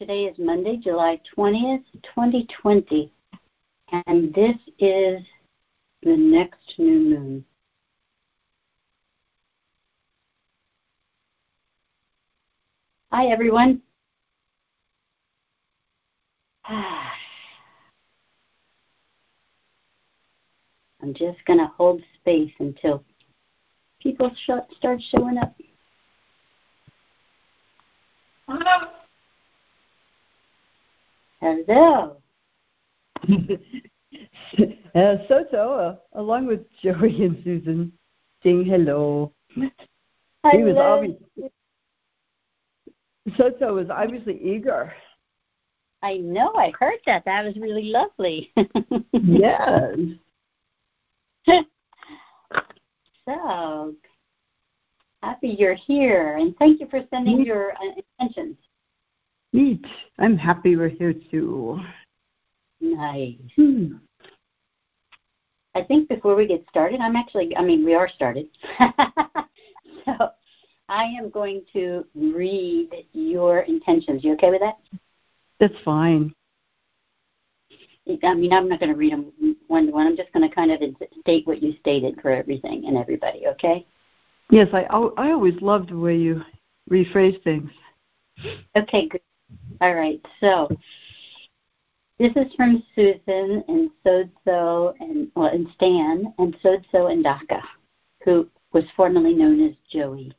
Today is Monday, July 20th, 2020, and this is the next new moon. Hi, everyone. I'm just going to hold space until people start showing up. Hello. Soto, along with Joey and Susan, saying hello. Hello. Soto was obviously eager. I know, I heard that. That was really lovely. Yes. So, happy you're here, and thank you for sending your intentions. Neat. I'm happy we're here, too. Nice. I think before we get started, we are started. So, I am going to read your intentions. You okay with that? That's fine. I'm not going to read them one to one. I'm just going to kind of state what you stated for everything and everybody, okay? Yes, I always love the way you rephrase things. Okay, good. All right, so this is from Susan and Sodso and Stan and Sodso and Daka, who was formerly known as Joey.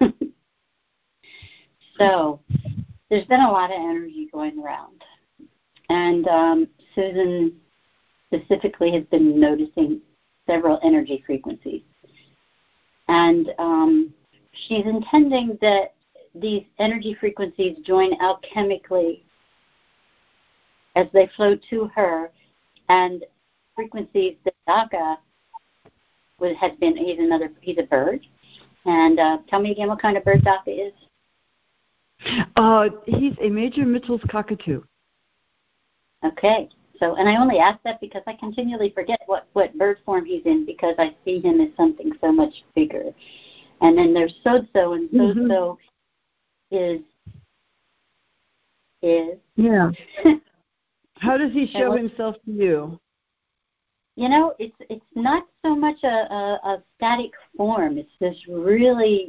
So there's been a lot of energy going around. And Susan specifically has been noticing several energy frequencies. And she's intending that these energy frequencies join alchemically as they flow to her, and frequencies that Daka has been, he's a bird. And tell me again what kind of bird Daka is. He's a major Mitchell's cockatoo. Okay. So, and I only ask that because I continually forget what bird form he's in, because I see him as something so much bigger. And then there's Sodso, and Sodso is yeah. How does he show himself to you? It's not so much a static form. It's this really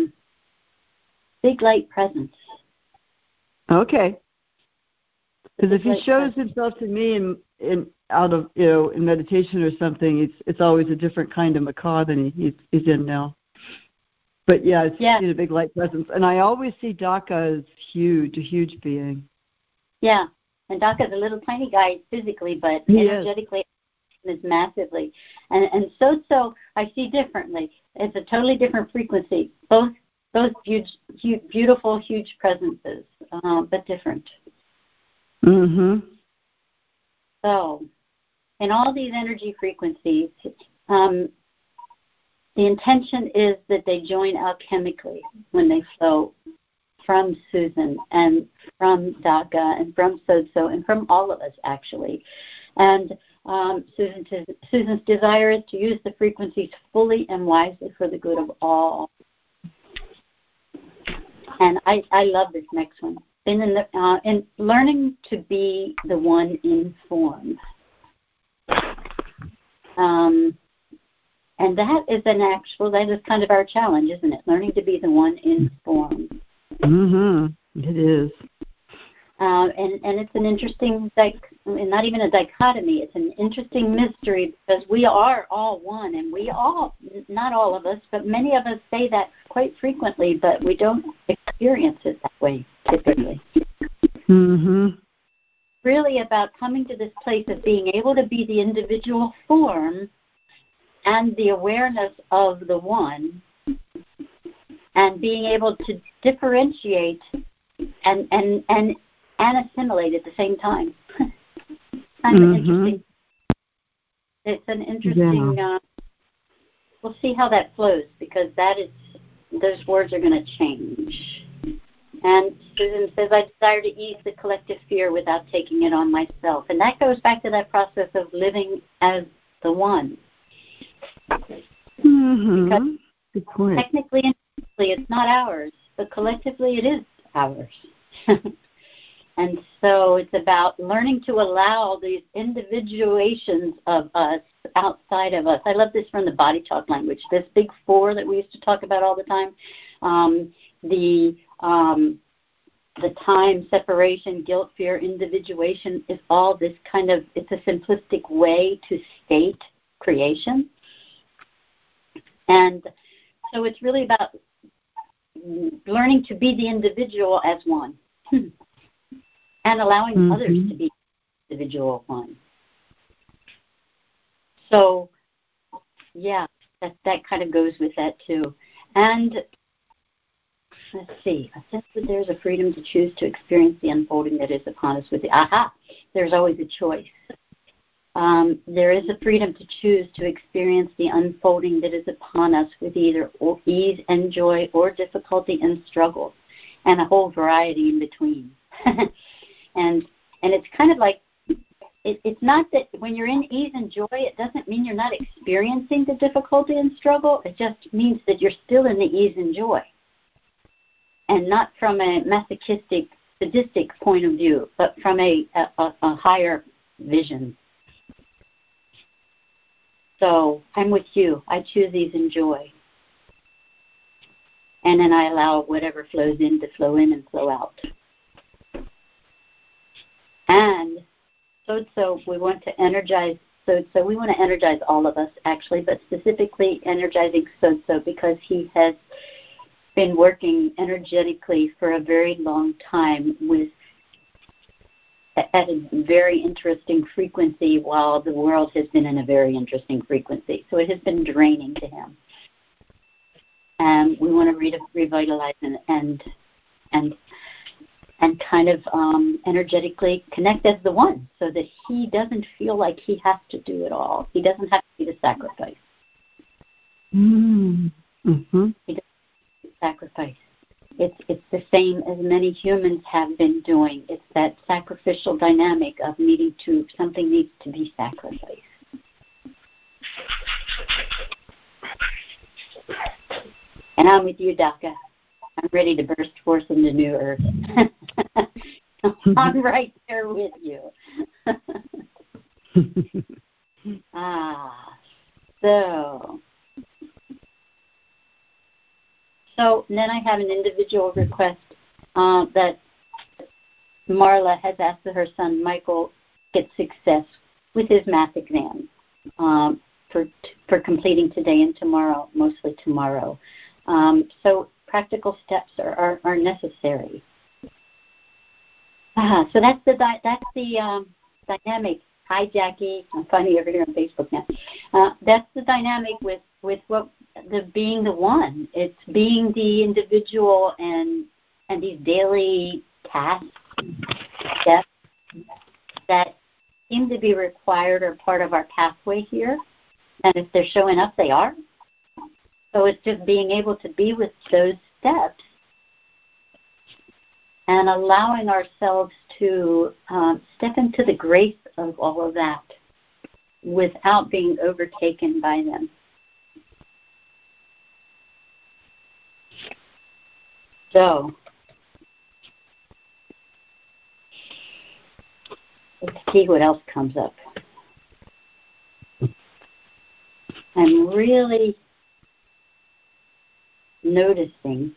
big light presence. Okay. Because if he shows himself to me in meditation or something, it's always a different kind of macaw than he's in now. But it's a big light presence, and I always see Daka as huge, a huge being. Yeah, and Daka's a little tiny guy physically, but energetically is massively. And so I see differently. It's a totally different frequency. Both huge, beautiful, huge presences, but different. Mm-hmm. So, in all these energy frequencies, the intention is that they join alchemically when they flow from Susan and from Daka and from Sodso and from all of us, actually. And Susan's desire is to use the frequencies fully and wisely for the good of all. And I love this next one. In learning to be the one in form. And that is that is kind of our challenge, isn't it? Learning to be the one in form. Mm-hmm. It is. And it's an interesting, not even a dichotomy, it's an interesting mystery, because we are all one, and we all, not all of us, but many of us say that quite frequently, but we don't experience it that way typically. Mm-hmm. Really about coming to this place of being able to be the individual form and the awareness of the one, and being able to differentiate and assimilate at the same time. Kind of interesting. It's an interesting. We'll see how that flows, because those words are going to change. And Susan says, I desire to ease the collective fear without taking it on myself. And that goes back to that process of living as the one. Mm-hmm. Because good point. Technically and physically it's not ours, but collectively it is ours. And so it's about learning to allow these individuations of us outside of us. I love this from the body talk language. This big four that we used to talk about all the time, the time, separation, guilt, fear, individuation is all this kind of, it's a simplistic way to state creation. And so it's really about learning to be the individual as one and allowing others to be individual one. So, yeah, that kind of goes with that too. And let's see, I sense that there's a freedom to choose to experience the unfolding that is upon us with the, there's always a choice. There is a freedom to choose to experience the unfolding that is upon us with either ease and joy or difficulty and struggle, and a whole variety in between. and it's kind of like, it's not that when you're in ease and joy, it doesn't mean you're not experiencing the difficulty and struggle. It just means that you're still in the ease and joy, and not from a masochistic, sadistic point of view, but from a higher vision. So I'm with you. I choose ease and joy. And then I allow whatever flows in to flow in and flow out. And so we want to energize. So we want to energize all of us, actually, but specifically energizing So because he has been working energetically for a very long time at a very interesting frequency, while the world has been in a very interesting frequency. So it has been draining to him. And we want to revitalize and kind of energetically connect as the one, so that he doesn't feel like he has to do it all. He doesn't have to be the sacrifice. He doesn't sacrifice. It's the same as many humans have been doing. It's that sacrificial dynamic of something needs to be sacrificed. And I'm with you, Daka. I'm ready to burst forth into new earth. I'm right there with you. So then I have an individual request that Marla has asked that her son Michael get success with his math exam for completing today and tomorrow, mostly tomorrow. So practical steps are necessary. So that's the dynamic. Hi, Jackie. I'm finding you over here on Facebook now. That's the dynamic with what being the one. It's being the individual and these daily tasks that seem to be required or part of our pathway here. And if they're showing up, they are. So it's just being able to be with those steps and allowing ourselves to step into the grace of all of that without being overtaken by them. So let's see what else comes up. I'm really noticing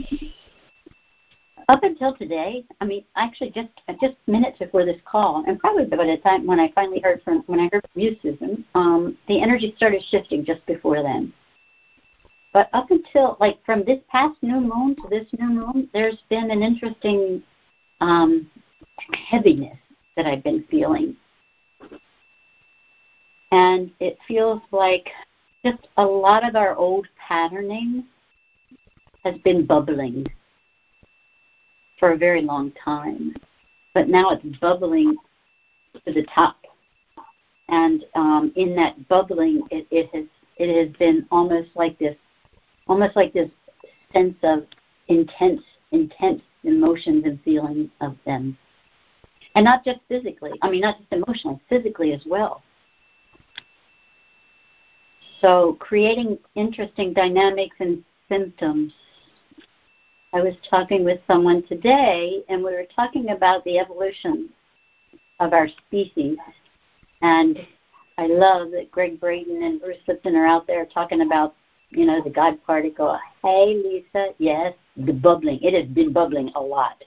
up until today, I mean, actually just minutes before this call, and probably by the time when I heard from you, Susan, the energy started shifting just before then. But up until, like, from this past new moon to this new moon, there's been an interesting heaviness that I've been feeling. And it feels like just a lot of our old patterning has been bubbling for a very long time. But now it's bubbling to the top. And in that bubbling, it has been almost like this sense of intense emotions and feelings of them. And not just physically, not just emotionally, physically as well. So creating interesting dynamics and symptoms I was talking with someone today, and we were talking about the evolution of our species. And I love that Greg Braden and Bruce Lipton are out there talking about, the God particle. Hey, Lisa, yes, the bubbling. It has been bubbling a lot.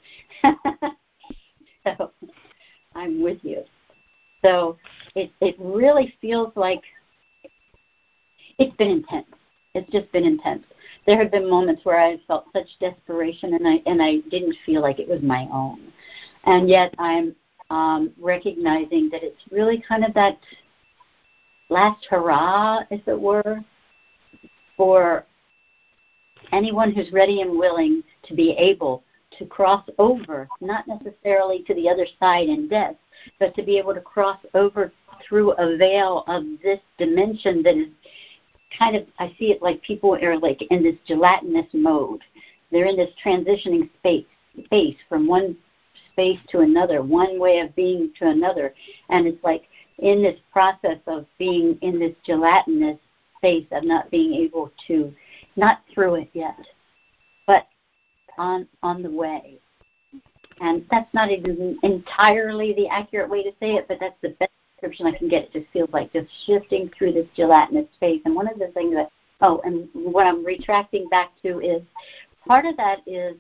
So I'm with you. So it really feels like it's been intense. It's just been intense. There have been moments where I felt such desperation, and I didn't feel like it was my own. And yet I'm recognizing that it's really kind of that last hurrah, as it were, for anyone who's ready and willing to be able to cross over, not necessarily to the other side in death, but to be able to cross over through a veil of this dimension that is kind of, I see it like people are like in this gelatinous mode. They're in this transitioning space from one space to another, one way of being to another. And it's like in this process of being in this gelatinous space of not being able to, not through it yet, but on the way. And that's not even entirely the accurate way to say it, but that's the best description I can get. It just feels like just shifting through this gelatinous space. And one of the things that, and what I'm retracting back to is part of that is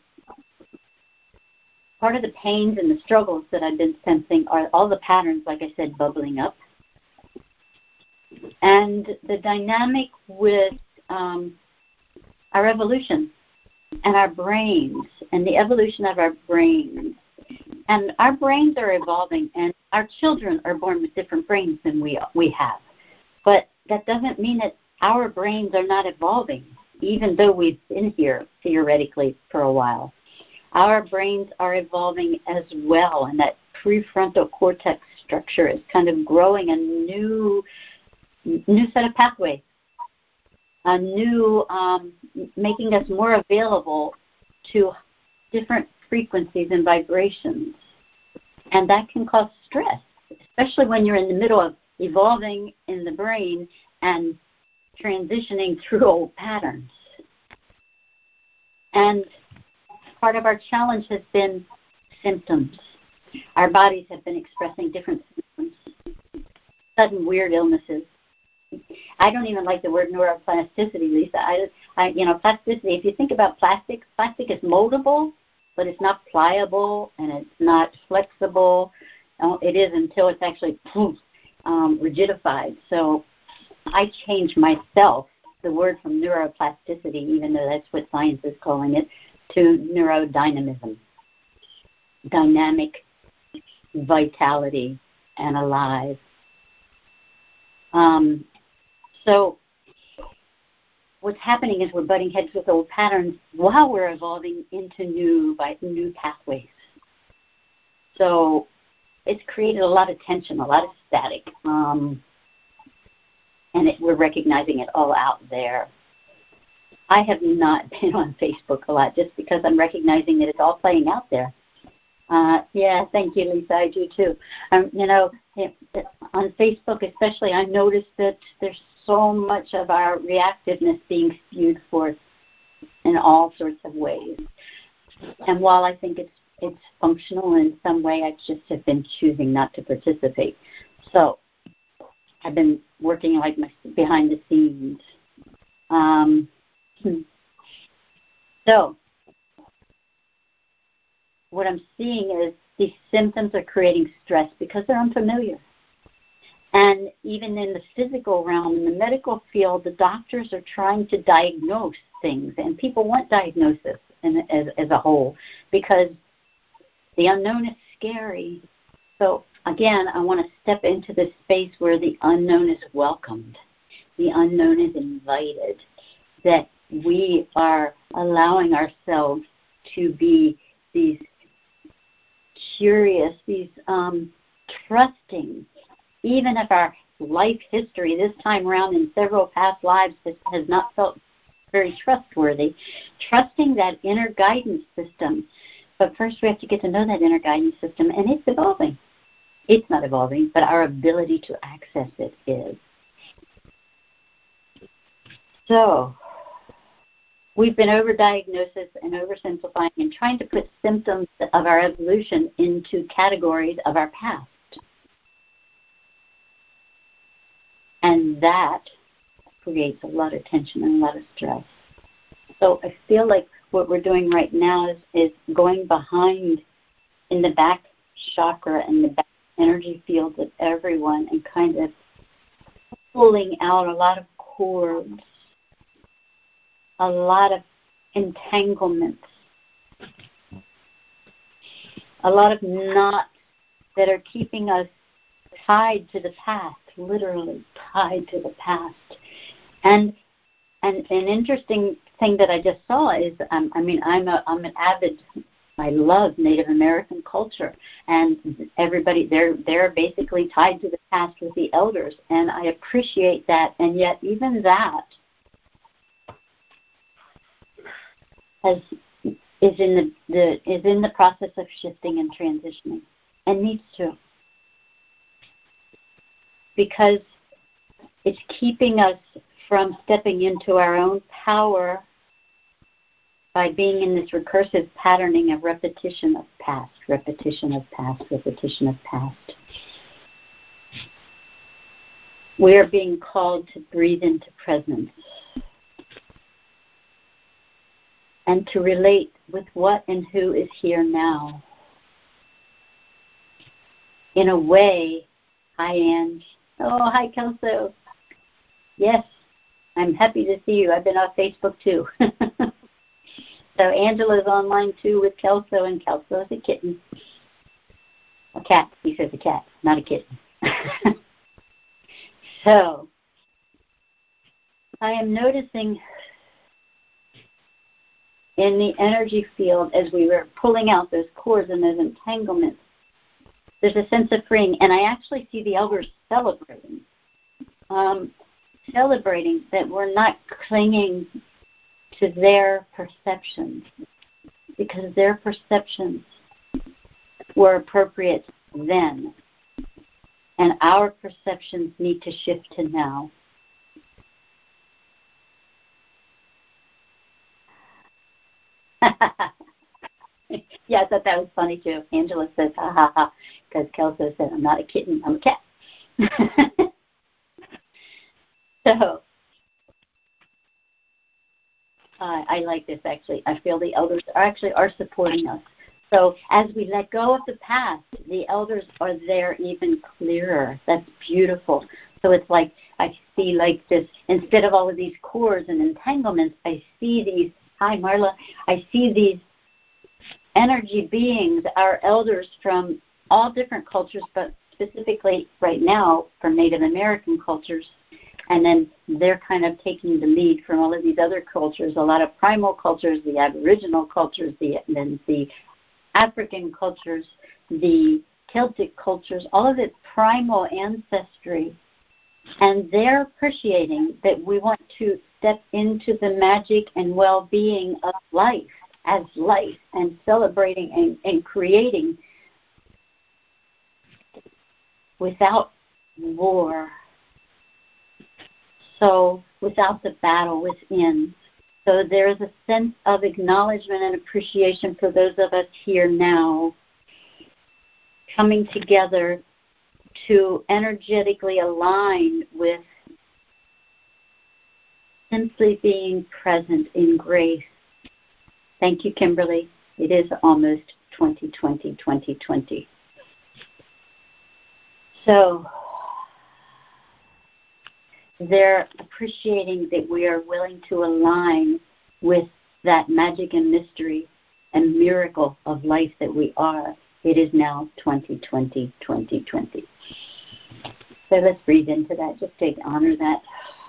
part of the pains and the struggles that I've been sensing are all the patterns, like I said, bubbling up. And the dynamic with our evolution and our brains and the evolution of our brains. And our brains are evolving, and our children are born with different brains than we have. But that doesn't mean that our brains are not evolving, even though we've been here theoretically for a while. Our brains are evolving as well, and that prefrontal cortex structure is kind of growing a new set of pathways, a new, making us more available to different frequencies and vibrations. And that can cause stress, especially when you're in the middle of evolving in the brain and transitioning through old patterns. And part of our challenge has been symptoms. Our bodies have been expressing different symptoms, sudden weird illnesses. I don't even like the word neuroplasticity, Lisa. Plasticity, if you think about plastic is moldable, but it's not pliable and it's not flexible. It is until it's actually rigidified. So I changed myself, the word from neuroplasticity, even though that's what science is calling it, to neurodynamism, dynamic vitality and alive. So what's happening is we're butting heads with old patterns while we're evolving into new pathways. So it's created a lot of tension, a lot of static, and we're recognizing it all out there. I have not been on Facebook a lot just because I'm recognizing that it's all playing out there. Yeah, thank you, Lisa. I do too. On Facebook especially, I noticed that there's so much of our reactiveness being spewed forth in all sorts of ways. And while I think it's functional in some way, I just have been choosing not to participate. So I've been working like behind the scenes. So what I'm seeing is these symptoms are creating stress because they're unfamiliar. And even in the physical realm, in the medical field, the doctors are trying to diagnose things, and people want diagnosis as a whole because the unknown is scary. So again, I want to step into this space where the unknown is welcomed, the unknown is invited, that we are allowing ourselves to be these curious, these trusting, even if our life history this time around in several past lives has not felt very trustworthy, trusting that inner guidance system. But first we have to get to know that inner guidance system, and it's evolving. It's not evolving, but our ability to access it is. So we've been overdiagnosis and oversimplifying and trying to put symptoms of our evolution into categories of our past. And that creates a lot of tension and a lot of stress. So I feel like what we're doing right now is going behind in the back chakra and the back energy fields of everyone and kind of pulling out a lot of cords, a lot of entanglements, a lot of knots that are keeping us tied to the past, literally tied to the past. And an interesting thing that I just saw is, I'm an avid, I love Native American culture, and everybody, they're basically tied to the past with the elders, and I appreciate that, and yet even that is in the process of shifting and transitioning, and needs to, because it's keeping us from stepping into our own power by being in this recursive patterning of repetition of past, repetition of past, repetition of past. We are being called to breathe into presence and to relate with what and who is here now. In a way, hi, Ange. Oh, hi, Kelso. Yes, I'm happy to see you. I've been on Facebook, too. So Angela's online, too, with Kelso, and Kelso is a kitten. A cat. He says a cat, not a kitten. So I am noticing in the energy field as we were pulling out those cords and those entanglements, there's a sense of freeing. And I actually see the elders celebrating. Celebrating that we're not clinging to their perceptions, because their perceptions were appropriate then, and our perceptions need to shift to now. Yeah, I thought that was funny too. Angela says, ha ha ha, because Kelso said, I'm not a kitten, I'm a cat. So, I like this, actually. I feel the elders are supporting us. So as we let go of the past, the elders are there even clearer. That's beautiful. So it's like I see like this, instead of all of these cords and entanglements, I see these, hi Marla, I see these energy beings, our elders from all different cultures, but specifically right now from Native American cultures. And then they're kind of taking the lead from all of these other cultures, a lot of primal cultures, the Aboriginal cultures, then the African cultures, the Celtic cultures, all of its primal ancestry. And they're appreciating that we want to step into the magic and well-being of life as life, and celebrating and creating without war. So without the battle within. So there is a sense of acknowledgement and appreciation for those of us here now, coming together to energetically align with simply being present in grace. Thank you, Kimberly. It is almost 2020. So they're appreciating that we are willing to align with that magic and mystery and miracle of life that we are. It is now 2020. So let's breathe into that, just to honor that.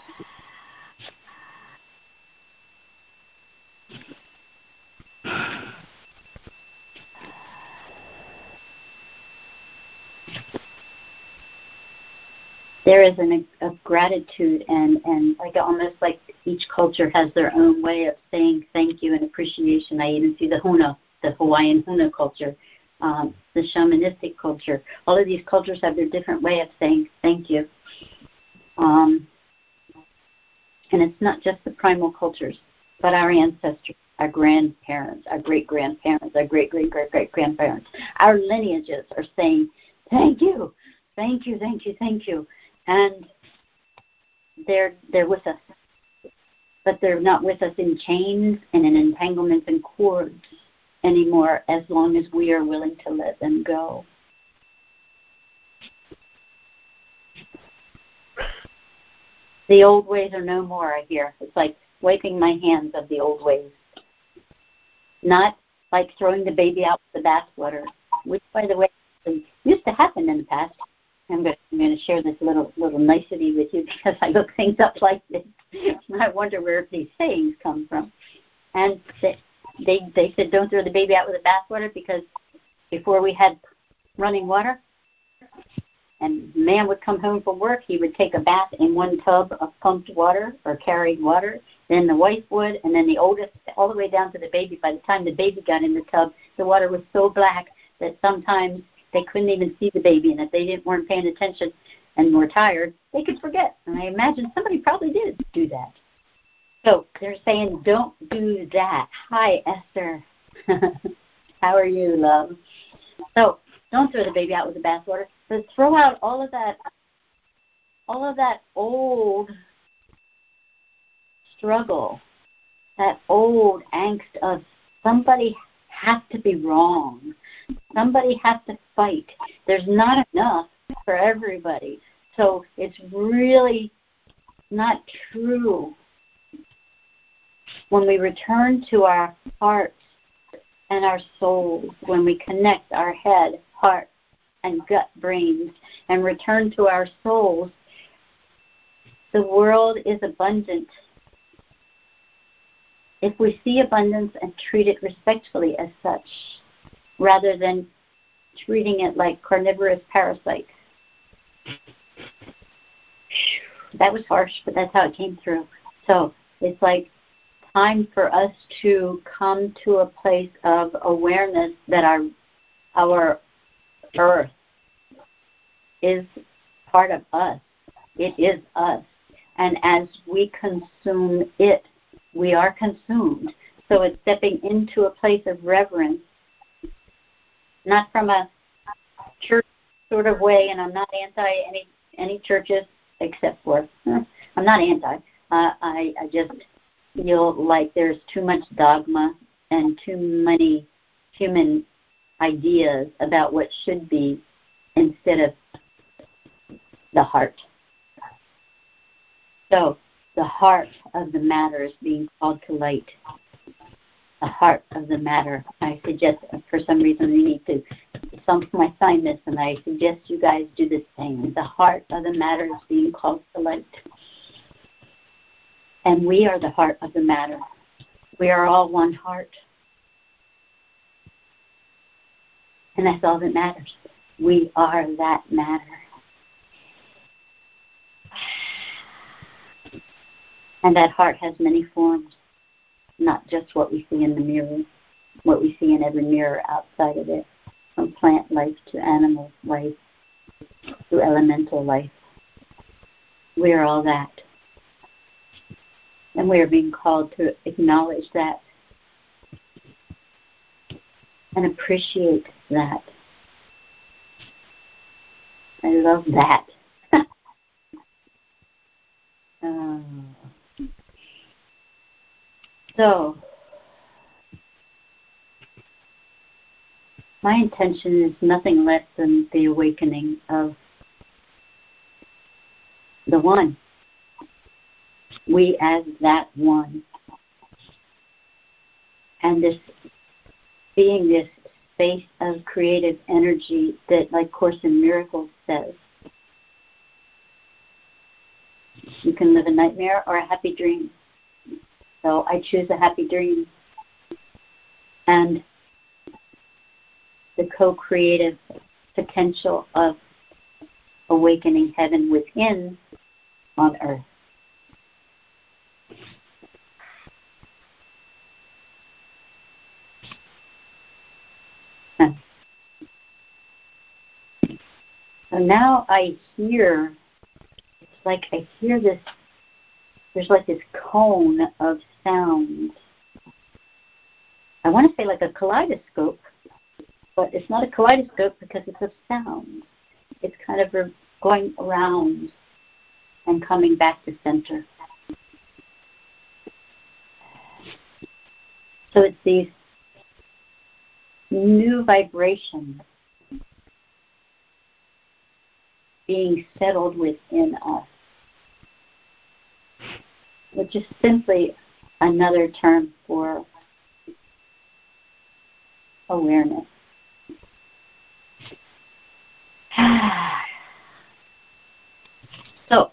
There is a gratitude and like almost like each culture has their own way of saying thank you and appreciation. I even see the Huna, the Hawaiian Huna culture, the shamanistic culture. All of these cultures have their different way of saying thank you. And it's not just the primal cultures. but our ancestors, our grandparents, our great-grandparents, our great-great-great-great-grandparents, our lineages are saying, thank you, thank you, thank you, thank you. And they're with us. But they're not with us in chains and in entanglements and cords anymore, as long as we are willing to let them go. The old ways are no more, I hear. It's like wiping my hands of the old ways. Not like throwing the baby out with the bathwater, which, by the way, used to happen in the past. I'm going to share this little nicety with you because I look things up like this. And I wonder where these sayings come from. And they said, don't throw the baby out with the bathwater, because before we had running water, and man would come home from work, he would take a bath in one tub of pumped water or carried water, then the wife would, and then the oldest, all the way down to the baby. By the time the baby got in the tub, the water was so black that sometimes they couldn't even see the baby, and if they weren't paying attention and were tired, they could forget. And I imagine somebody probably did do that. So they're saying, don't do that. Hi, Esther. How are you, love? So don't throw the baby out with the bathwater, but throw out all of that old struggle, that old angst of somebody has to be wrong. Somebody has to fight. There's not enough for everybody. So it's really not true. When we return to our hearts and our souls, when we connect our head, heart, and gut brains and return to our souls, the world is abundant. If we see abundance and treat it respectfully as such, rather than treating it like carnivorous parasites. That was harsh, but that's how it came through. So it's like time for us to come to a place of awareness that our earth is part of us. It is us. And as we consume it, we are consumed. So it's stepping into a place of reverence, not from a church sort of way, and I'm not anti any churches except for, I'm not anti. I just feel like there's too much dogma and too many human ideas about what should be instead of the heart. So the heart of the matter is being called to light. The heart of the matter. I suggest, for some reason, we need to my sign this, and I suggest you guys do the same. The heart of the matter is being called to light. And we are the heart of the matter. We are all one heart. And that's all that matters. We are that matter. And that heart has many forms, not just what we see in the mirror, what we see in every mirror outside of it, from plant life to animal life to elemental life. We are all that. And we are being called to acknowledge that and appreciate that. I love that. So, my intention is nothing less than the awakening of the one. We as that one. And this being this space of creative energy that, like Course in Miracles says, you can live a nightmare or a happy dream. So I choose a happy dream. And the co-creative potential of awakening heaven within on earth. So now I hear, it's like I hear this there's like this cone of sound. I want to say like a kaleidoscope, but it's not a kaleidoscope because it's of sound. It's kind of going around and coming back to center. So it's these new vibrations being settled within us, which is simply another term for awareness. So,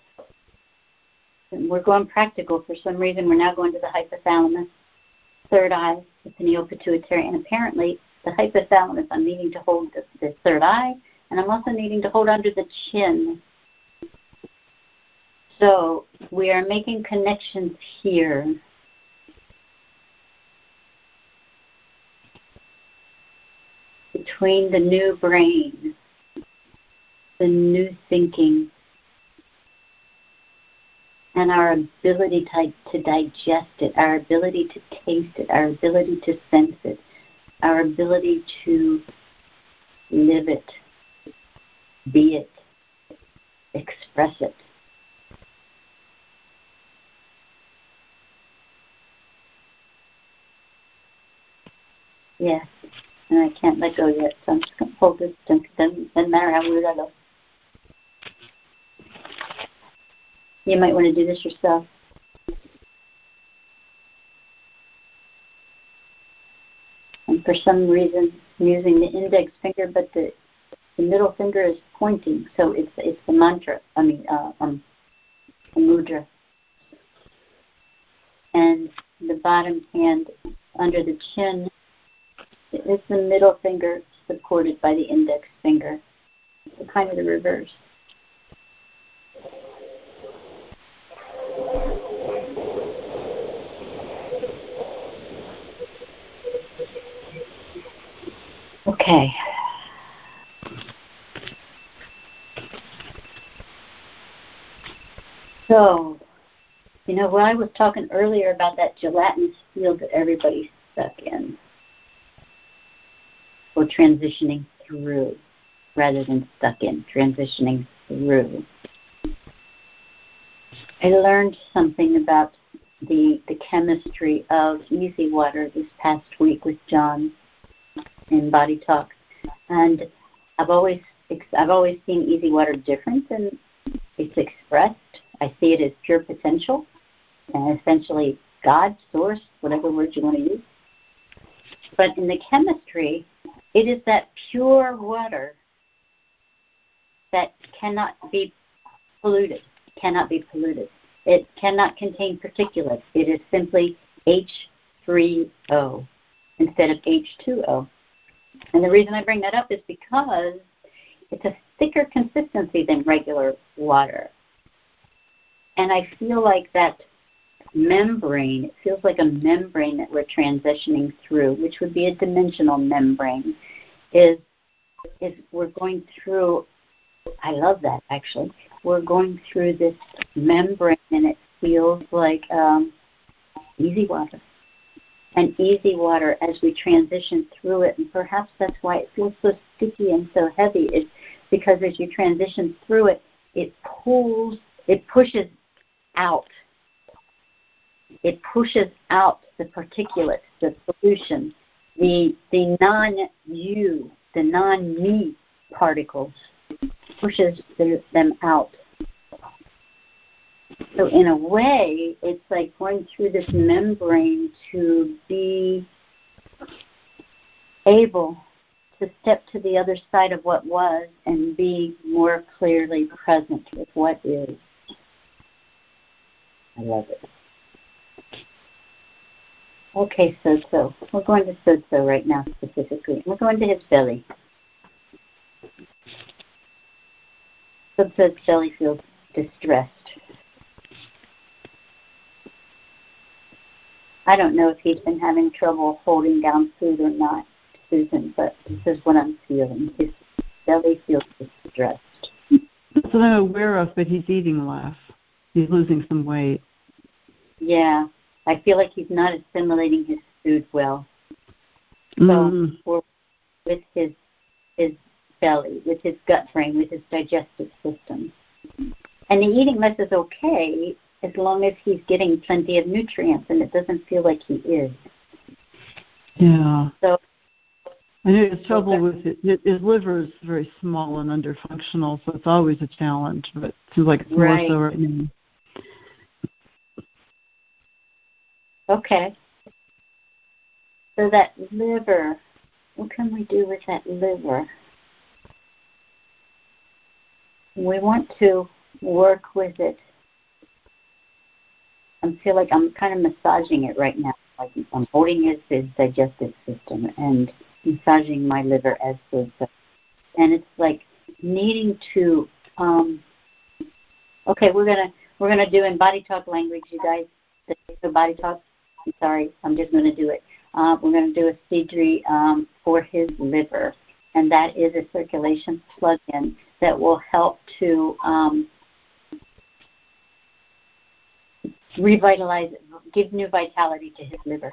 we're going practical. For some reason, we're now going to the hypothalamus, third eye, the pineal pituitary, and apparently the hypothalamus, I'm needing to hold the third eye, and I'm also needing to hold under the chin. So we are making connections here. Between the new brain, the new thinking, and our ability to digest it, our ability to taste it, our ability to sense it, our ability to live it, be it, express it. Yes, and I can't let go yet, so I'm just going to hold this. Doesn't matter how weird I look. You might want to do this yourself. And for some reason, I'm using the index finger, but the middle finger is pointing, so it's the mantra. The mudra. And the bottom hand under the chin is the middle finger supported by the index finger. So kind of the reverse. Okay. So, when I was talking earlier about that gelatinous field that everybody's stuck in, or transitioning through, rather than stuck in, transitioning through, I learned something about the chemistry of easy water this past week with John in Body Talk, and I've always seen easy water different than it's expressed. I see it as pure potential and essentially God, source, whatever word you want to use. But in the chemistry, it is that pure water that cannot be polluted. It cannot contain particulates. It is simply H3O instead of H2O. And the reason I bring that up is because it's a thicker consistency than regular water. And I feel like that membrane, it feels like a membrane that we're transitioning through, which would be a dimensional membrane, is we're going through, I love that actually, we're going through this membrane and it feels like easy water. And easy water as we transition through it, and perhaps that's why it feels so sticky and so heavy, is because as you transition through it, it pushes out. It pushes out the particulates, the pollution, the non-you, the non-me particles, pushes them out. So in a way, it's like going through this membrane to be able to step to the other side of what was and be more clearly present with what is. I love it. Okay, so we're going to so right now specifically. We're going to his belly. So's belly feels distressed. I don't know if he's been having trouble holding down food or not, Susan, but this is what I'm feeling. His belly feels distressed. That's what I'm aware of, but he's eating less. He's losing some weight. Yeah, I feel like he's not assimilating his food well. Or with his belly, with his gut frame, with his digestive system. And the eating less is okay as long as he's getting plenty of nutrients, and it doesn't feel like he is. Yeah. So I know his trouble with it. His liver is very small and underfunctional, so it's always a challenge, but it seems like it's more so right now. Okay. So that liver, what can we do with that liver? We want to work with it. I feel like I'm kind of massaging it right now. Like I'm holding his digestive system and massaging my liver as the, and it's like needing to. Okay, we're gonna do in body talk language, you guys. The body talk. I'm sorry, I'm just gonna do it. We're gonna do a Sidri for his liver, and that is a circulation plug-in that will help to revitalize, give new vitality to his liver.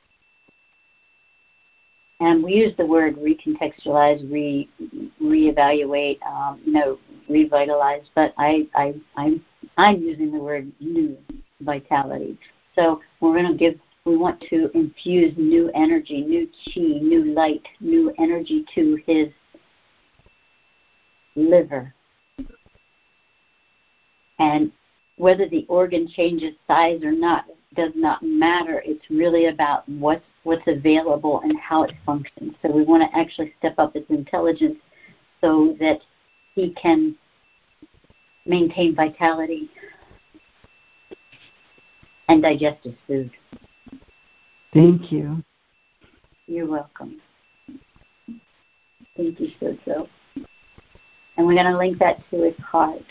And we use the word recontextualize, reevaluate, revitalize, but I'm using the word new vitality. So we want to infuse new energy, new chi, new light, new energy to his liver. And whether the organ changes size or not does not matter. It's really about what's available and how it functions. So we want to actually step up its intelligence so that he can maintain vitality and digest his food. Thank you. You're welcome. Thank you, so. And we're going to link that to his heart.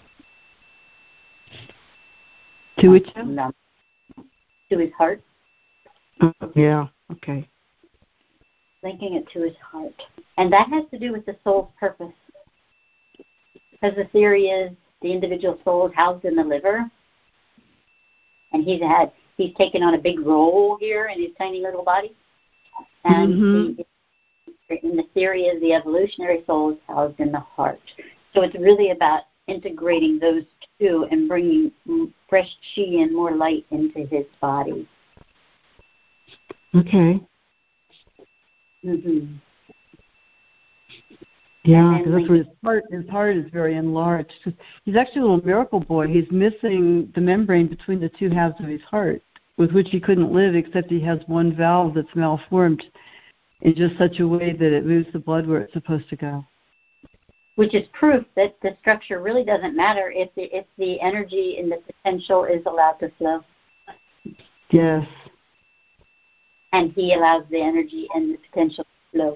To which? To his heart. Yeah, okay. Linking it to his heart. And that has to do with the soul's purpose. Because the theory is the individual soul is housed in the liver. And he's taken on a big role here in his tiny little body. And in the theory is the evolutionary soul is housed in the heart. So it's really about integrating those two and bringing fresh chi and more light into his body. Okay. Mm-hmm. Yeah, because that's where his heart is very enlarged. He's actually a little miracle boy. He's missing the membrane between the two halves of his heart, with which he couldn't live, except he has one valve that's malformed in just such a way that it moves the blood where it's supposed to go. Which is proof that the structure really doesn't matter if the energy and the potential is allowed to flow. Yes. And he allows the energy and the potential to flow.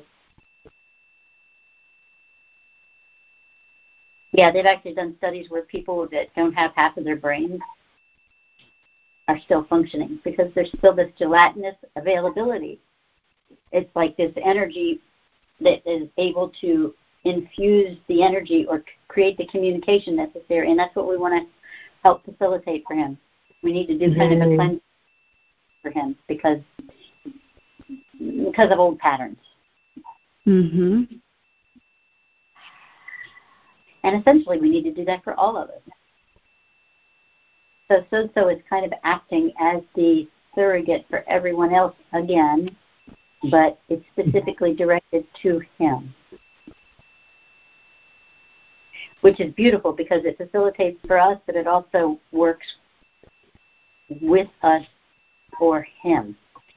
Yeah, they've actually done studies where people that don't have half of their brains are still functioning because there's still this gelatinous availability. It's like this energy that is able to infuse the energy or create the communication necessary, and that's what we want to help facilitate for him. We need to do kind of a cleanse for him because of old patterns. Mm-hmm. And essentially we need to do that for all of us. So is kind of acting as the surrogate for everyone else again, but it's specifically directed to him. Which is beautiful because it facilitates for us, but it also works with us for him.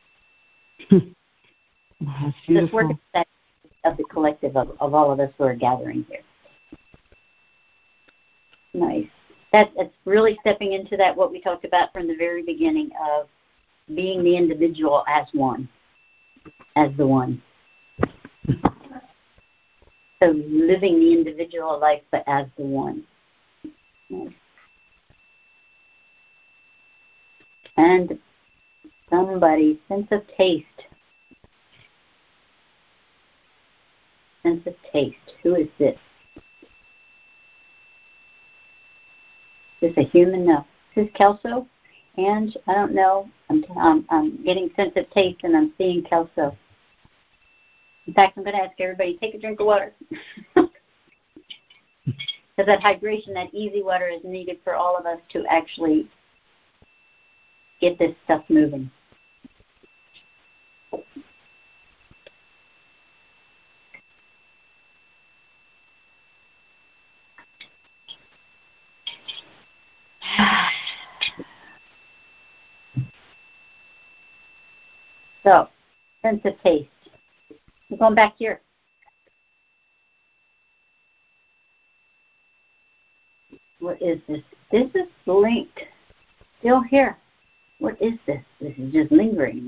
That's beautiful. This work is of the collective of all of us who are gathering here. Nice. That's really stepping into that, what we talked about from the very beginning of being the individual as one, as the one. So living the individual life, but as the one. Nice. And somebody, sense of taste. Sense of taste. Who is this? Is this a human? No. Is this Kelso? Ange, I don't know. I'm getting sense of taste, and I'm seeing Kelso. In fact, I'm going to ask everybody, take a drink of water. Because that hydration, that easy water is needed for all of us to actually get this stuff moving. So, sense of taste. We're going back here. What is this? This is linked. Still here. What is this? This is just lingering.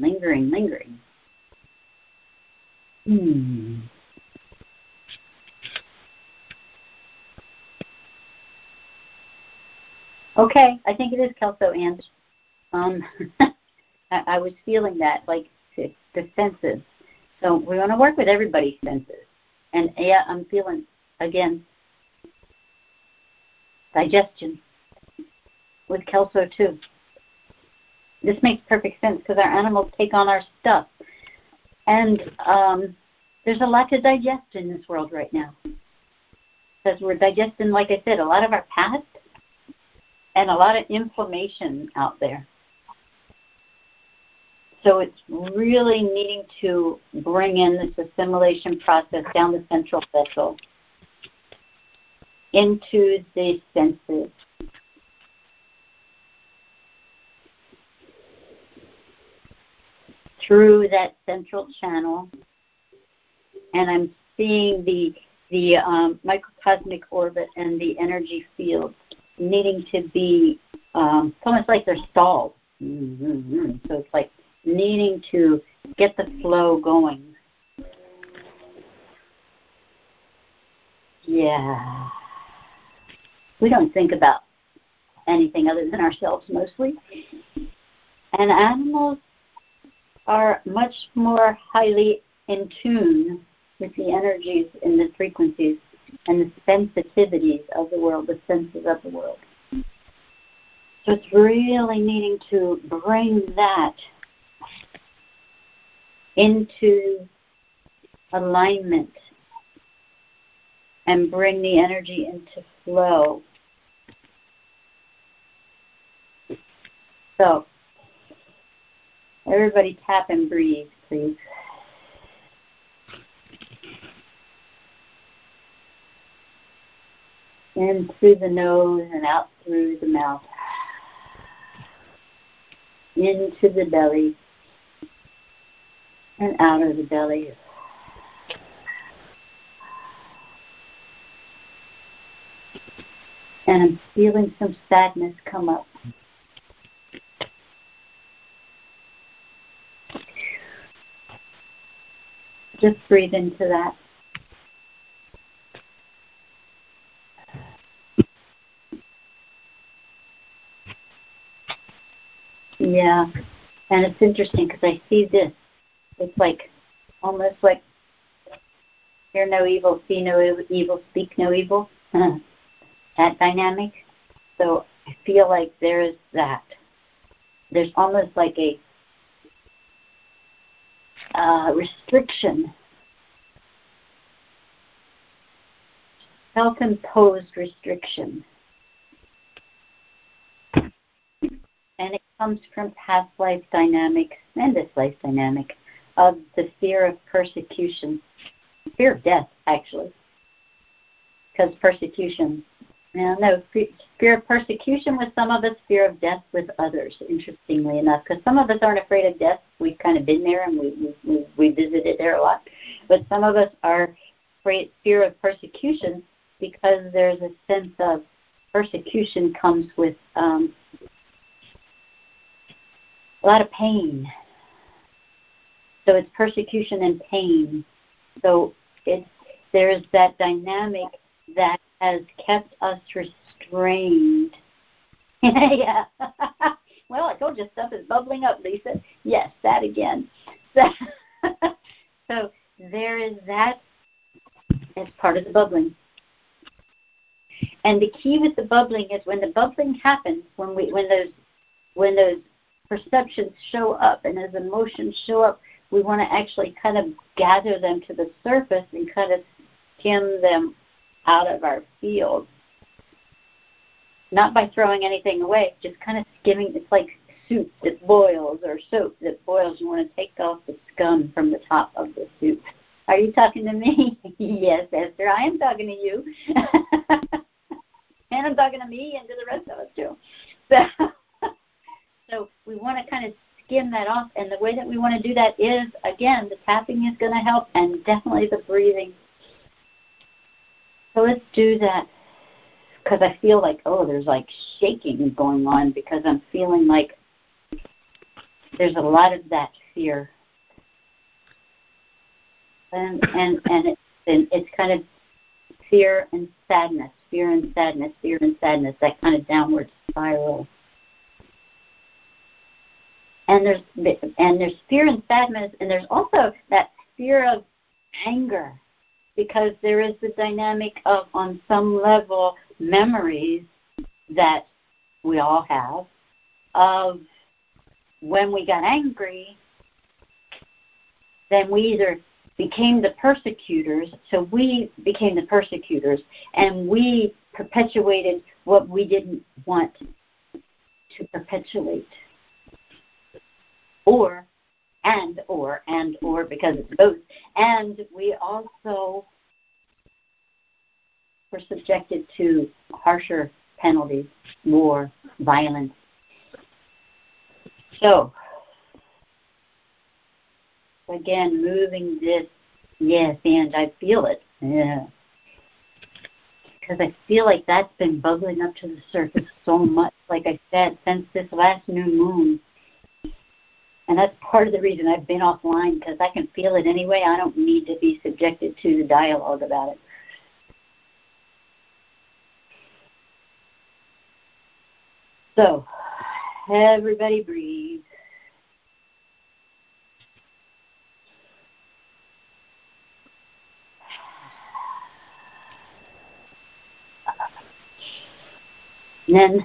Okay, I think it is Kelso, Ange. I was feeling that, like the senses. So we want to work with everybody's senses. And yeah, I'm feeling, again, digestion with Kelso too. This makes perfect sense because our animals take on our stuff. And there's a lot to digest in this world right now. Because we're digesting, like I said, a lot of our past and a lot of inflammation out there. So it's really needing to bring in this assimilation process down the central vessel into the senses. Through that central channel. And I'm seeing the microcosmic orbit and the energy field needing to be, it's almost like they're stalled. So it's like needing to get the flow going. Yeah. We don't think about anything other than ourselves mostly. And animals are much more highly in tune with the energies and the frequencies and the sensitivities of the world, the senses of the world. So it's really needing to bring that into alignment and bring the energy into flow. So, everybody tap and breathe, please. In through the nose and out through the mouth. Into the belly and out of the belly. And I'm feeling some sadness come up. Just breathe into that. Yeah, and it's interesting because I see this. It's like, almost like, hear no evil, see no evil, speak no evil. That dynamic. So I feel like there is that. There's almost like a restriction, self-imposed restriction. And it comes from past life dynamic and this life dynamic of the fear of persecution, fear of death, actually. Because persecution, fear of persecution with some of us, fear of death with others, interestingly enough. Because some of us aren't afraid of death. We've kind of been there and we visited there a lot. But some of us are fear of persecution because there's a sense of persecution comes with a lot of pain. So it's persecution and pain. So there's that dynamic that has kept us restrained. Yeah. Well, I told you stuff is bubbling up, Lisa. Yes, that again. So there is that as part of the bubbling. And the key with the bubbling is when the bubbling happens, when those when those perceptions show up and as emotions show up, we want to actually kind of gather them to the surface and kind of skim them out of our field. Not by throwing anything away, just kind of skimming. It's like soup that boils or soap that boils. You want to take off the scum from the top of the soup. Are you talking to me? Yes, Esther, I am talking to you. And I'm talking to me and to the rest of us too. So we want to kind of skim that off, and the way that we want to do that is, again, the tapping is going to help, and definitely the breathing. So let's do that, because I feel like, there's like shaking going on, because I'm feeling like there's a lot of that fear. And it's kind of fear and sadness, that kind of downward spiral. And there's fear and sadness, and there's also that fear of anger, because there is the dynamic of, on some level, memories that we all have of when we got angry, then we either became the persecutors, so we became the persecutors, and we perpetuated what we didn't want to perpetuate. Or, because it's both. And we also were subjected to harsher penalties, war, violence. So, again, moving this, yes, and I feel it. Yeah. Because I feel like that's been bubbling up to the surface so much, like I said, since this last new moon. And that's part of the reason I've been offline, because I can feel it anyway. I don't need to be subjected to the dialogue about it. So, everybody breathe. And then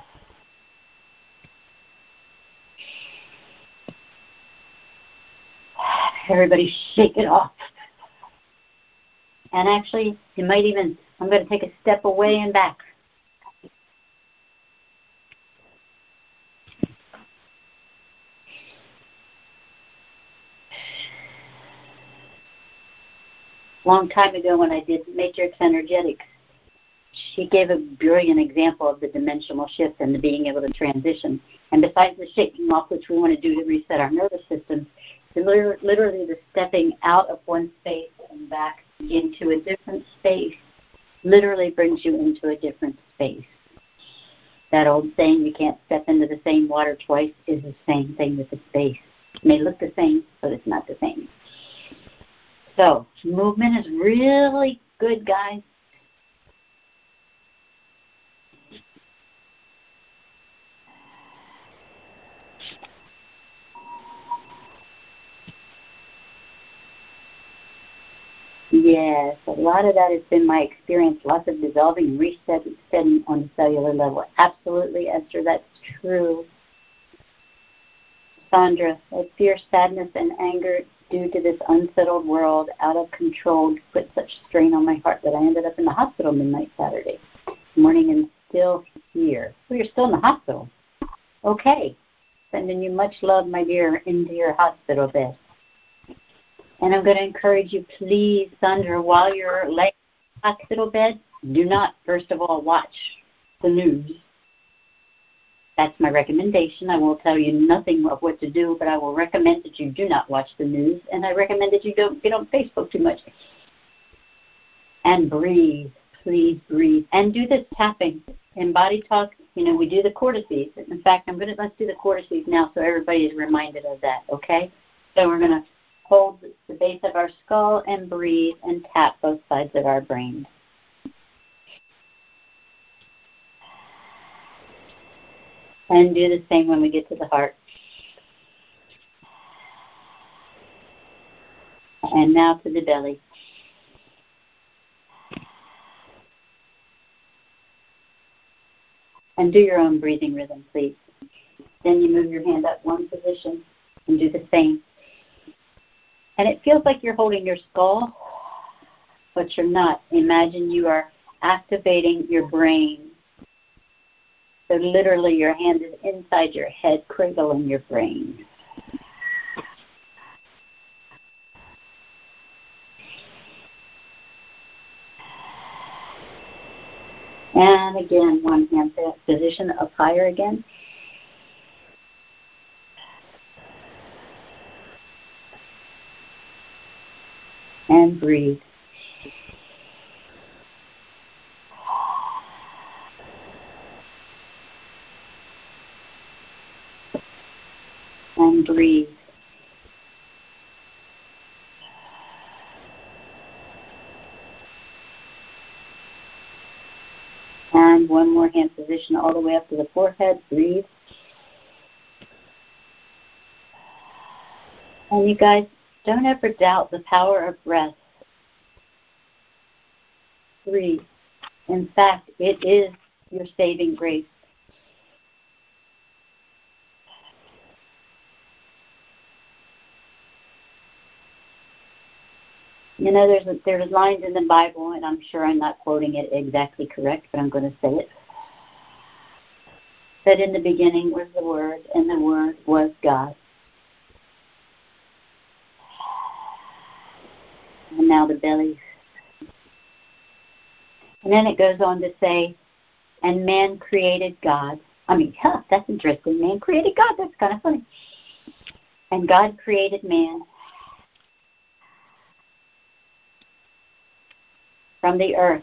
everybody shake it off. And actually, you might even, I'm going to take a step away and back. Long time ago when I did Matrix Energetics, she gave a brilliant example of the dimensional shift and the being able to transition. And besides the shaking off, which we want to do to reset our nervous system, literally the stepping out of one space and back into a different space literally brings you into a different space. That old saying, you can't step into the same water twice, is the same thing with the space. It may look the same, but it's not the same. So, movement is really good, guys. Yes, a lot of that has been my experience, lots of dissolving and resetting on the cellular level. Absolutely, Esther, that's true. Sandra, that fear, sadness, and anger due to this unsettled world, out of control, put such strain on my heart that I ended up in the hospital midnight Saturday morning and still here. Well, you're still in the hospital. Okay. Sending you much love, my dear, into your hospital bed. And I'm going to encourage you, please, Sandra, while you're laying in the hospital bed, do not, first of all, watch the news. That's my recommendation. I will tell you nothing of what to do, but I will recommend that you do not watch the news, and I recommend that you don't get on Facebook too much. And breathe. Please breathe. And do this tapping. In Body Talk, we do the cortices. In fact, let's do the cortices now so everybody is reminded of that, okay? So we're going to hold the base of our skull and breathe and tap both sides of our brain. And do the same when we get to the heart. And now to the belly. And do your own breathing rhythm, please. Then you move your hand up one position and do the same. And it feels like you're holding your skull, but you're not. Imagine you are activating your brain. So literally your hand is inside your head, cradling your brain. And again, one hand position up higher again. And breathe. And breathe. And one more hand position all the way up to the forehead. Breathe. And you guys, don't ever doubt the power of breath. Breathe. In fact, it is your saving grace. You know, there's lines in the Bible, and I'm sure I'm not quoting it exactly correct, but I'm going to say it. That in the beginning was the Word, and the Word was God. And now the belly. And then it goes on to say, and man created God. That's interesting. Man created God. That's kind of funny. And God created man from the earth.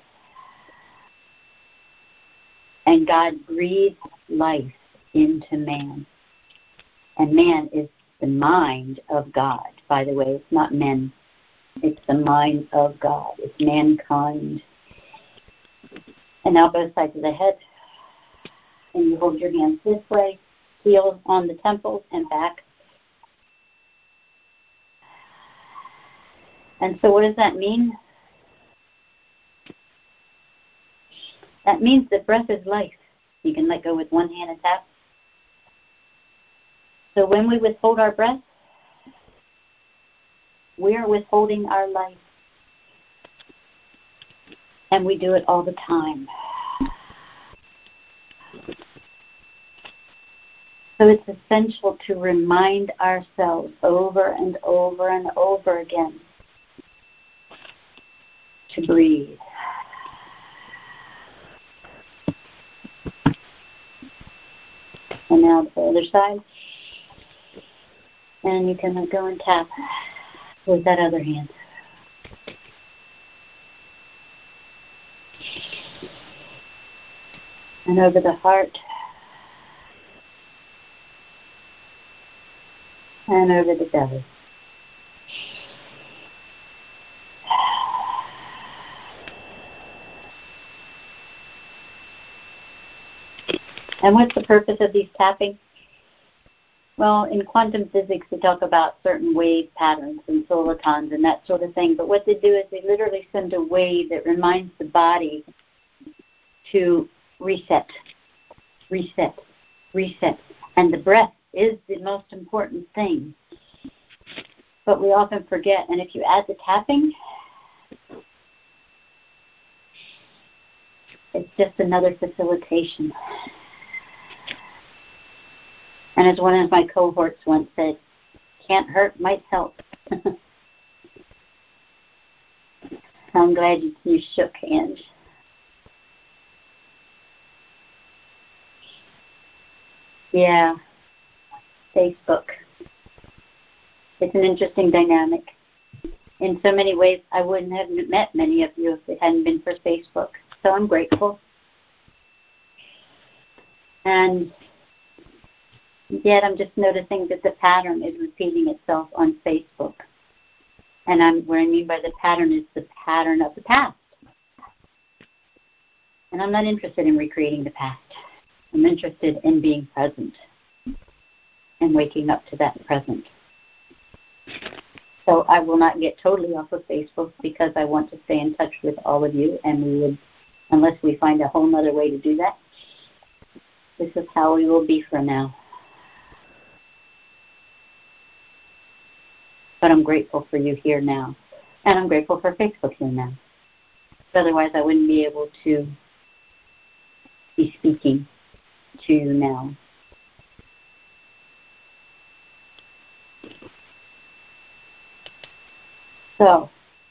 And God breathed life into man. And man is the mind of God, by the way. It's not men. It's the mind of God. It's mankind. And now both sides of the head. And you hold your hands this way, heels on the temples and back. And so what does that mean? That means that breath is life. You can let go with one hand and tap. So when we withhold our breath, we are withholding our life. And we do it all the time. So it's essential to remind ourselves over and over and over again to breathe. And now to the other side. And you can go and tap with that other hand. And over the heart. And over the belly. And what's the purpose of these tapping? Well, in quantum physics, they talk about certain wave patterns and solitons and that sort of thing. But what they do is they literally send a wave that reminds the body to reset, reset, reset. And the breath is the most important thing. But we often forget. And if you add the tapping, it's just another facilitation. And as one of my cohorts once said, can't hurt, might help. I'm glad you shook hands. Yeah, Facebook. It's an interesting dynamic. In so many ways, I wouldn't have met many of you if it hadn't been for Facebook. So I'm grateful. And yet I'm just noticing that the pattern is repeating itself on Facebook. And what I mean by the pattern is the pattern of the past. And I'm not interested in recreating the past. I'm interested in being present and waking up to that present. So I will not get totally off of Facebook because I want to stay in touch with all of you, and we would, unless we find a whole other way to do that, this is how we will be for now. But I'm grateful for you here now. And I'm grateful for Facebook here now. Otherwise, I wouldn't be able to be speaking to you now. So,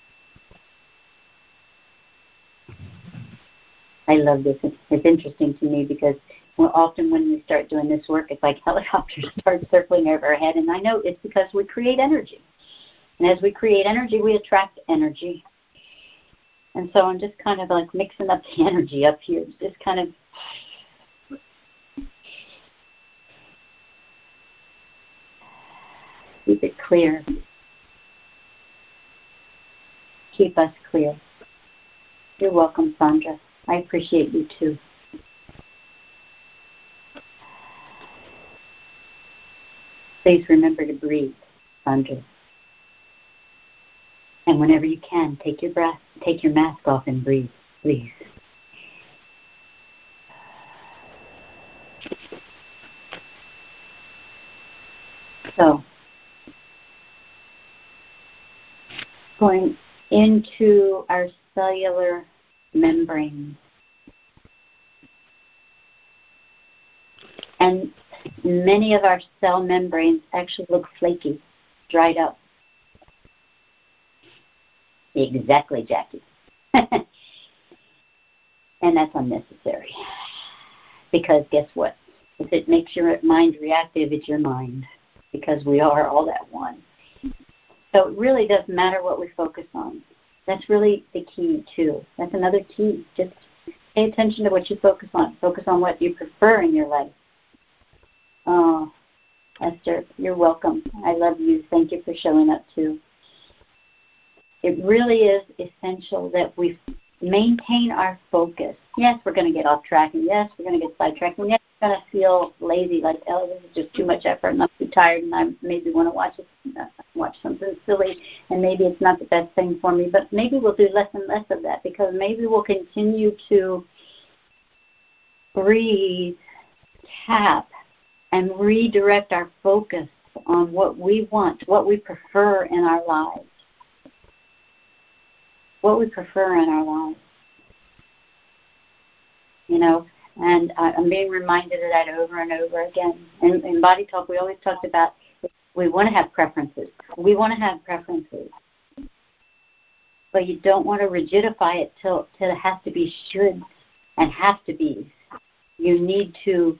I love this. It's interesting to me because often when we start doing this work, it's like helicopters start circling over our head. And I know it's because we create energy. And as we create energy, we attract energy. And so I'm just kind of like mixing up the energy up here. Just kind of keep it clear. Keep us clear. You're welcome, Sandra. I appreciate you too. Please remember to breathe, Sandra. And whenever you can, take your breath, take your mask off and breathe, please. So, going into our cellular membrane. And many of our cell membranes actually look flaky, dried up. Exactly, Jackie. And that's unnecessary. Because guess what? If it makes your mind reactive, it's your mind. Because we are all that one. So it really doesn't matter what we focus on. That's really the key, too. That's another key. Just pay attention to what you focus on. Focus on what you prefer in your life. Oh, Esther, you're welcome. I love you. Thank you for showing up, too. It really is essential that we maintain our focus. Yes, we're going to get off track, and yes, we're going to get sidetracked, and yes, we're going to feel lazy, like, oh, this is just too much effort, and I'm too tired, and I maybe want to watch something silly, and maybe it's not the best thing for me, but maybe we'll do less and less of that, because maybe we'll continue to breathe, tap, and redirect our focus on what we want, what we prefer in our lives. What we prefer in our lives. You know, and I'm being reminded of that over and over again. And in Body Talk, we always talked about we want to have preferences. We want to have preferences. But you don't want to rigidify it till it has to be should and have to be. We need to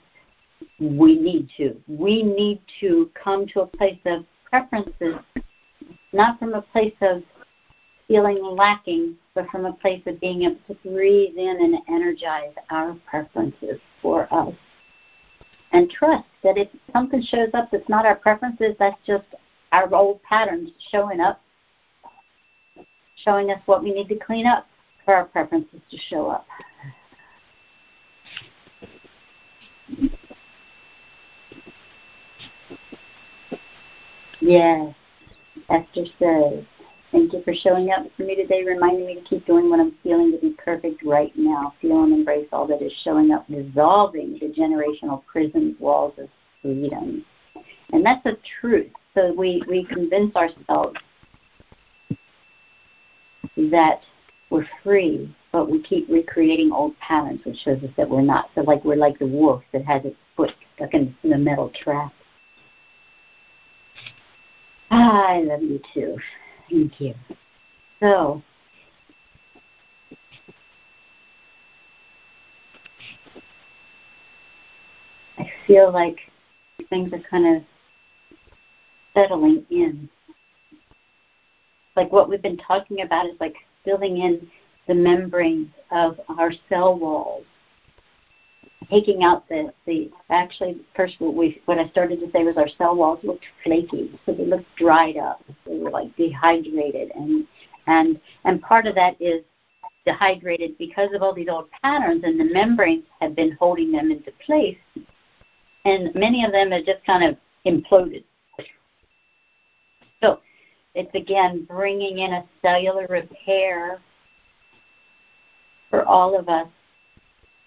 come to a place of preferences, not from a place of feeling lacking, but from a place of being able to breathe in and energize our preferences for us. And trust that if something shows up that's not our preferences, that's just our old patterns showing up, showing us what we need to clean up for our preferences to show up. Yes, Esther says, thank you for showing up for me today, reminding me to keep doing what I'm feeling to be perfect right now. Feel and embrace all that is showing up, dissolving the generational prison walls of freedom. And that's the truth. So we convince ourselves that we're free, but we keep recreating old patterns, which shows us that we're not. So like we're like the wolf that has its foot stuck in the metal trap. I love you too. Thank you. So, I feel like things are kind of settling in. Like what we've been talking about is like filling in the membranes of our cell walls, taking out the actually first what I started to say was our cell walls looked flaky, so they looked dried up. They were like dehydrated, and part of that is dehydrated because of all these old patterns, and the membranes have been holding them into place, and many of them have just kind of imploded. So it's again bringing in a cellular repair for all of us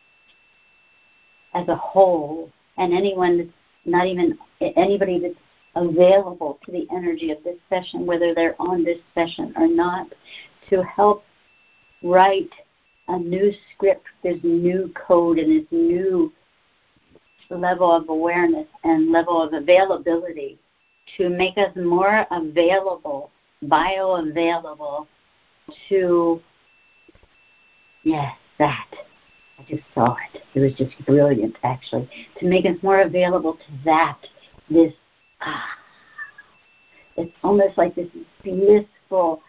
as a whole, and anyone that's not even anybody that's available to the energy of this session, whether they're on this session or not, to help write a new script, this new code, and this new level of awareness and level of availability to make us more available, bioavailable to, yes, that. I just saw it. It was just brilliant, actually. To make us more available to that, this, it's almost like this blissful,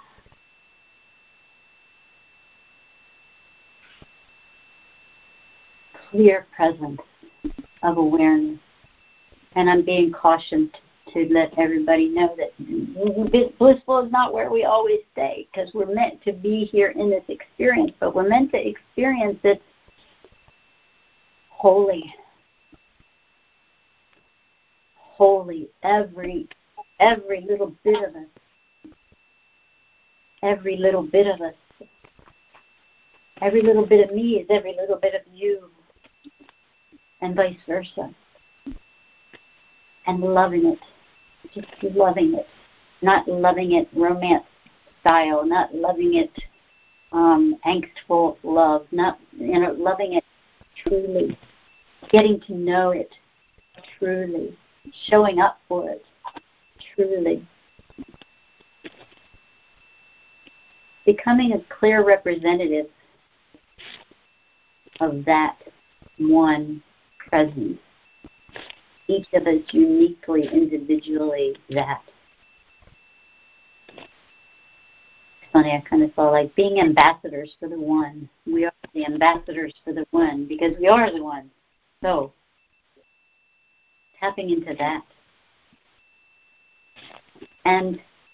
clear presence of awareness. And I'm being cautioned to let everybody know that blissful is not where we always stay, because we're meant to be here in this experience, but we're meant to experience it wholly. Wholly. Every little bit of us. Every little bit of us. Every little bit of me is every little bit of you. And vice versa. And loving it. Just loving it. Not loving it romance style. Not loving it angstful love. Not loving it truly. Getting to know it truly. Showing up for it truly. Becoming a clear representative of that one presence. Each of us uniquely, individually, that. It's funny, I kind of feel like being ambassadors for the one. We are the ambassadors for the one because we are the one. So, tapping into that. And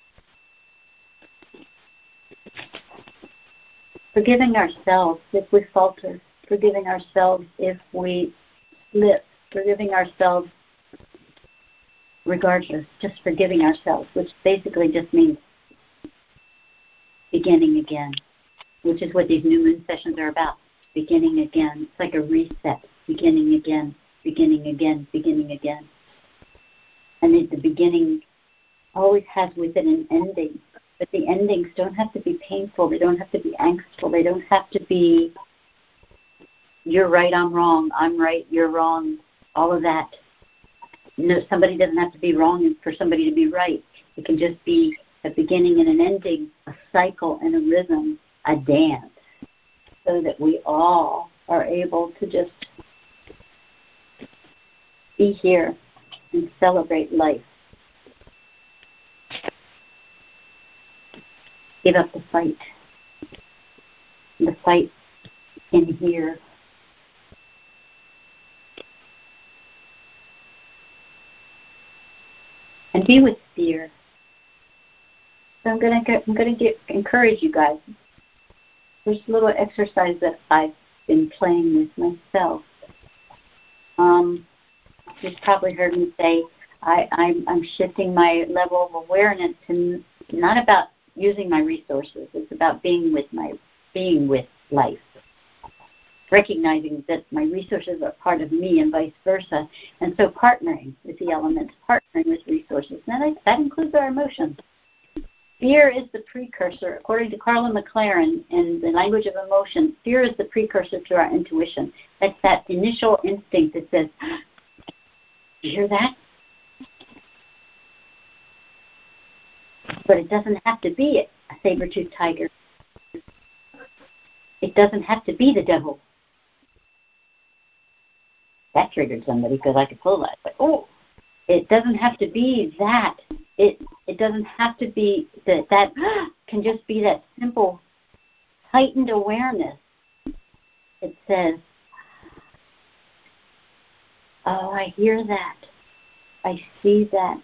forgiving ourselves if we falter. Forgiving ourselves if we slip. Forgiving ourselves regardless, just forgiving ourselves, which basically just means beginning again, which is what these new moon sessions are about. Beginning again. It's like a reset. Beginning again, beginning again, beginning again. And the beginning always has with it an ending. But the endings don't have to be painful. They don't have to be angstful. They don't have to be, you're right, I'm wrong. I'm right, you're wrong. All of that. No, somebody doesn't have to be wrong for somebody to be right. It can just be a beginning and an ending, a cycle and a rhythm, a dance, so that we all are able to just be here and celebrate life. Give up the fight. The fight in here. And be with fear. So I'm going to encourage you guys. There's a little exercise that I've been playing with myself. You've probably heard me say I'm shifting my level of awareness to not about using my resources. It's about being with life. Recognizing that my resources are part of me and vice versa. And so partnering with the elements, partnering with resources. Now that includes our emotions. Fear is the precursor, according to Carla McLaren in the language of emotion, fear is the precursor to our intuition. That's that initial instinct that says, you hear that? But it doesn't have to be a saber-toothed tiger. It doesn't have to be the devil. That triggered somebody because I could pull that. But it doesn't have to be that. It doesn't have to be that can just be that simple heightened awareness. It says, oh, I hear that. I see that.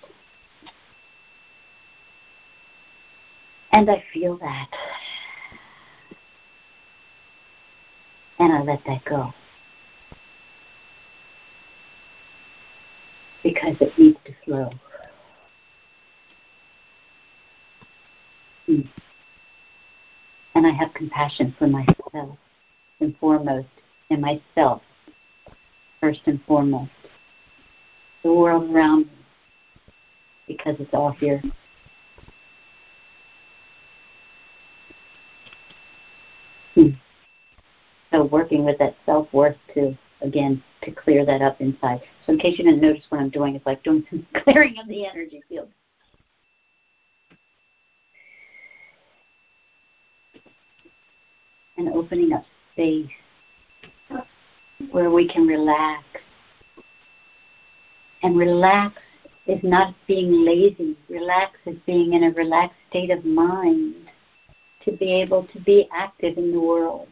And I feel that. And I let that go. Because it needs to flow. And I have compassion for myself and foremost, and myself first and foremost. The world around me, because it's all here. So working with that self-worth to, again, to clear that up inside. So in case you didn't notice what I'm doing, it's like doing some clearing of the energy field. And opening up space where we can relax. And relax is not being lazy. Relax is being in a relaxed state of mind to be able to be active in the world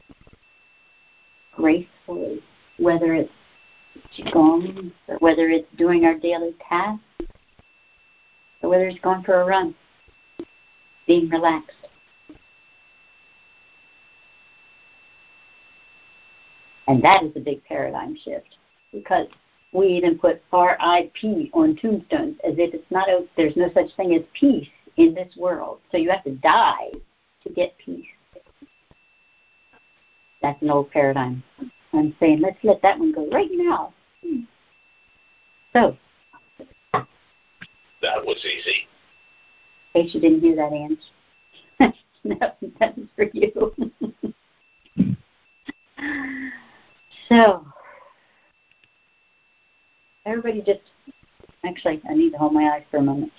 gracefully, whether it's qigong, or whether it's doing our daily tasks, or whether it's going for a run, being relaxed. And that is a big paradigm shift, because we even put RIP on tombstones as if it's not there's no such thing as peace in this world. So you have to die to get peace. That's an old paradigm. I'm saying let's let that one go right now. So. That was easy. In case you didn't hear that, Ange. No, that was for you. So, everybody just, actually, I need to hold my eyes for a moment.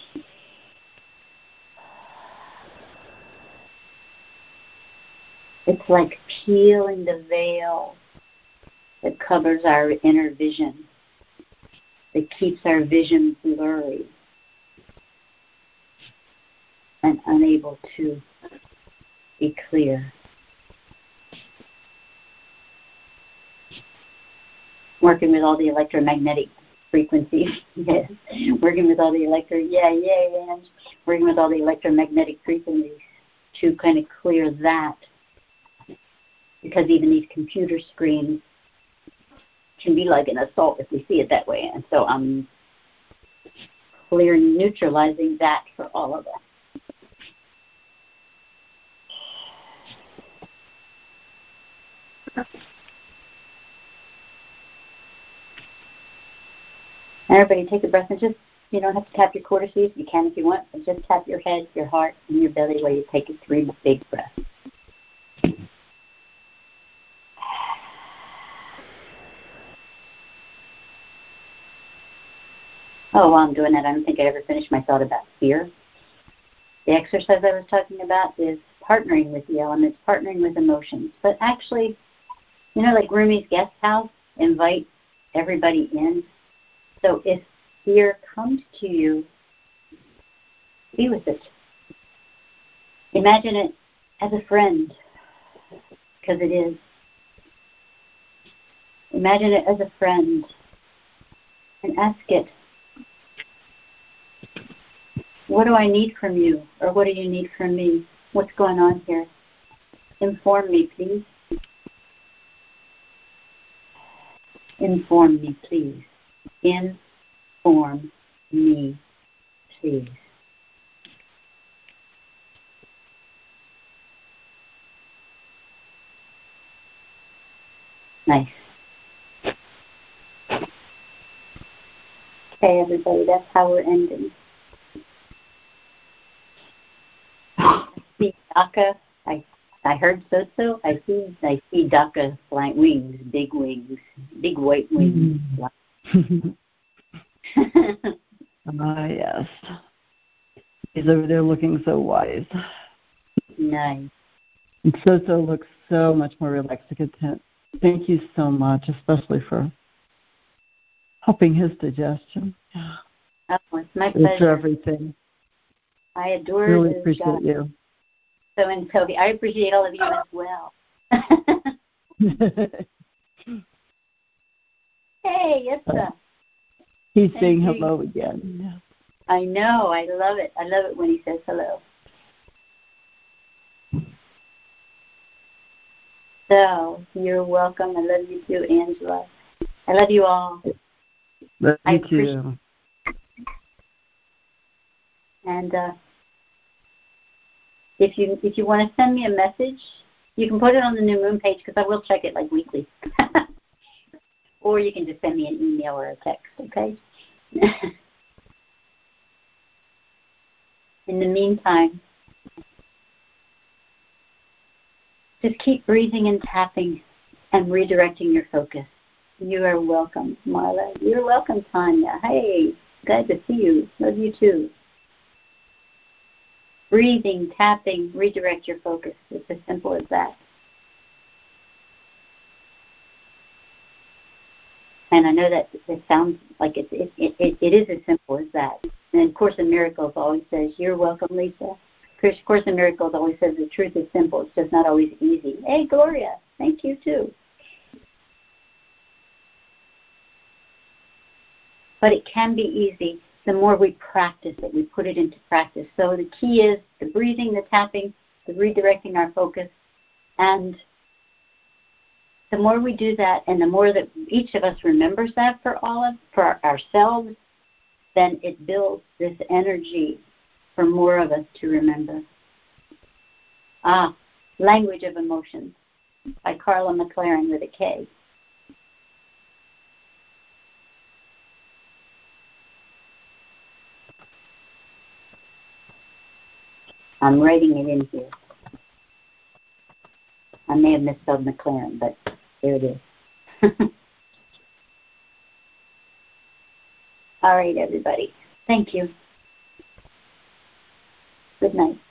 It's like peeling the veil that covers our inner vision, that keeps our vision blurry and unable to be clear. Working with all the electromagnetic frequencies, yes. Working with all the working with all the electromagnetic frequencies to kind of clear that, because even these computer screens can be like an assault if we see it that way. And so I'm clearing, neutralizing that for all of us. Everybody take a breath and just, you don't have to tap your cortices. You can if you want, but just tap your head, your heart, and your belly while you take 3 big breaths. Oh, while I'm doing that, I don't think I ever finished my thought about fear. The exercise I was talking about is partnering with the elements, partnering with emotions. But actually, you know, like Rumi's guest house, invite everybody in. So if fear comes to you, be with it. Imagine it as a friend, because it is. Imagine it as a friend and ask it, what do I need from you? Or what do you need from me? What's going on here? Inform me, please. Inform me, please. Inform me, please. Nice. Okay, everybody, that's how we're ending. I see Daka. I heard so. I see Daka flying wings, big white wings. Yes. He's over there looking so wise. Nice. And So looks so much more relaxed and content. Thank you so much, especially for helping his digestion. Oh, it's my pleasure. For everything. I adore really this appreciate guy. you. So, and Toby, I appreciate all of you as well. Hey, Issa. He's saying hello again. Yeah. I know. I love it. I love it when he says hello. So, you're welcome. I love you too, Angela. I love you all. Love you too. And if you want to send me a message, you can put it on the New Moon page, because I will check it like weekly. Or you can just send me an email or a text, okay? In the meantime, just keep breathing and tapping and redirecting your focus. You are welcome, Marla. You're welcome, Tanya. Hey, glad to see you. Love you too. Breathing, tapping, redirect your focus. It's as simple as that. And I know that it sounds like it is as simple as that. And Course in Miracles always says, you're welcome, Lisa. Course in Miracles always says the truth is simple. It's just not always easy. Hey, Gloria, thank you too. But it can be easy the more we practice it, we put it into practice. So the key is the breathing, the tapping, the redirecting our focus. And the more we do that and the more that each of us remembers that for ourselves, then it builds this energy for more of us to remember. Language of Emotions by Carla McLaren with a K. I'm writing it in here. I may have misspelled McLaren, but there it is. All right, everybody. Thank you. Good night.